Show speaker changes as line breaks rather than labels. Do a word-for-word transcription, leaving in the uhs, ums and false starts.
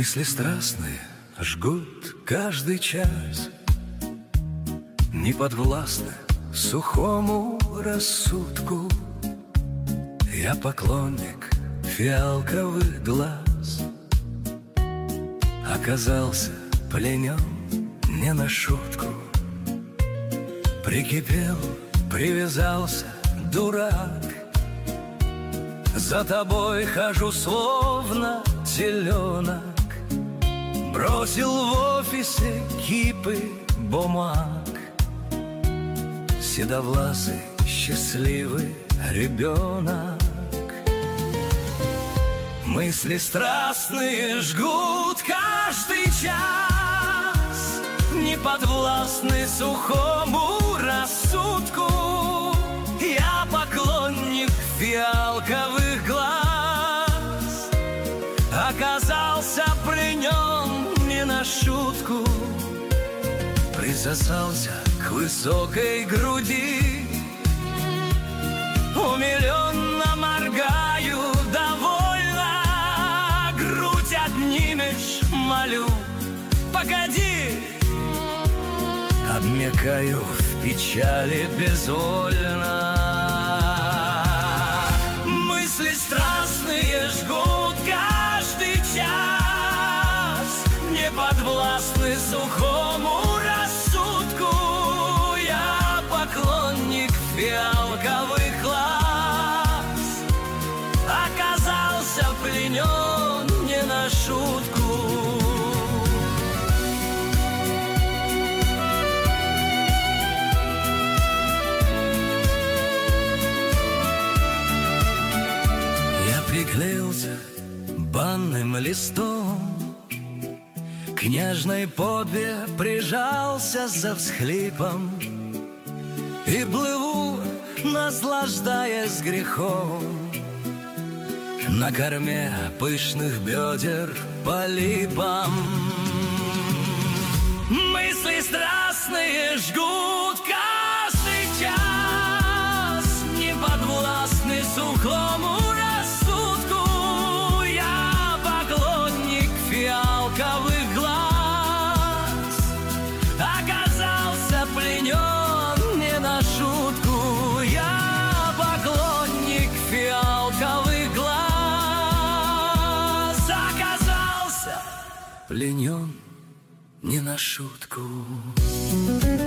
Мысли страстные жгут каждый час, не подвластны сухому рассудку. Я поклонник фиалковых глаз, оказался пленен не на шутку. Прикипел, привязался, дурак, за тобой хожу словно теленок. Бросил в офисе кипы бумаг, седовласый счастливый ребенок. Мысли страстные жгут каждый час, не подвластны сухому рассудку. Я поклонник фиалковых глаз, оказался пленен не на шутку. Присосался к высокой груди, умиленно моргаю, довольно. Грудь отнимешь, молю, погоди. Обмякаю в печали безвольно. Мысли страстные жгут каждый час, не подвластны сухому рассудку. Я поклонник фиалковых глаз, оказался пленен не на шутку. Приклеился банным листом к нежной попе, прижался за всхлипом и плыву, наслаждаясь грехом, на корме пышных бедер по липам. Мысли страстные жгут каждый час, не подвластны сухому рассудку. Я поклонник фиалковых глаз, оказался пленен не на шутку. Я поклонник фиалковых глаз, оказался пленен не на шутку.